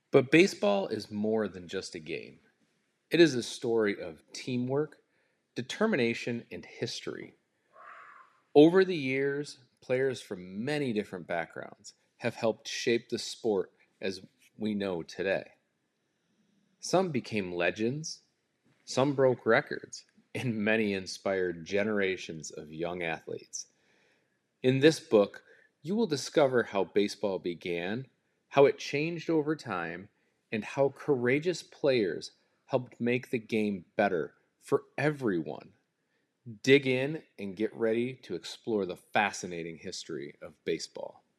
But baseball is more than just a game. It is a story of teamwork, determination, and history. Over the years, players from many different backgrounds have helped shape the sport as we know today. Some became legends, some broke records, and many inspired generations of young athletes. In this book, you will discover how baseball began, how it changed over time, and how courageous players helped make the game better for everyone. Dig in and get ready to explore the fascinating history of baseball.